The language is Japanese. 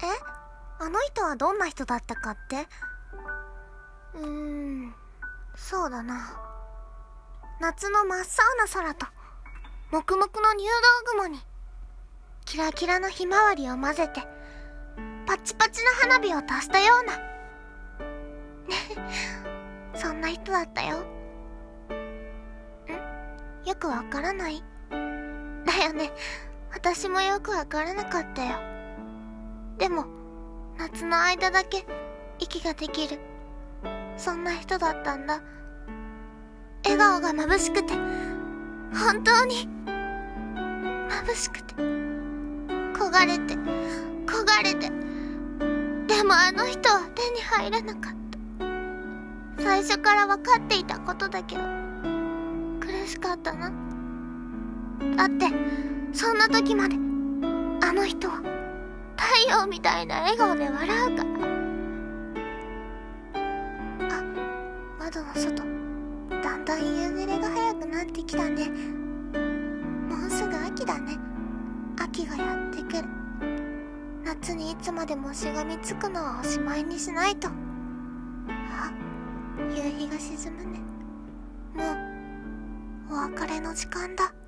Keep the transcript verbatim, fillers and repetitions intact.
え、あの人はどんな人だったかって？うーん、そうだな。夏の真っ青な空と黙々の入道雲にキラキラのひまわりを混ぜてパチパチな花火を足したようなそんな人だったよ。ん？よくわからない？だよね。私もよくわからなかったよ。でも夏の間だけ息ができる、そんな人だったんだ。笑顔が眩しくて、本当に眩しくて、焦がれて焦がれて、でもあの人は手に入らなかった。最初から分かっていたことだけど苦しかったな。だってそんな時まであの人は太陽みたいな笑顔で笑うから。あ、窓の外だんだん夕暮れが早くなってきたね。もうすぐ秋だね。秋がやってくる。夏にいつまでもしがみつくのはおしまいにしないと。あ、夕日が沈むね。もうお別れの時間だ。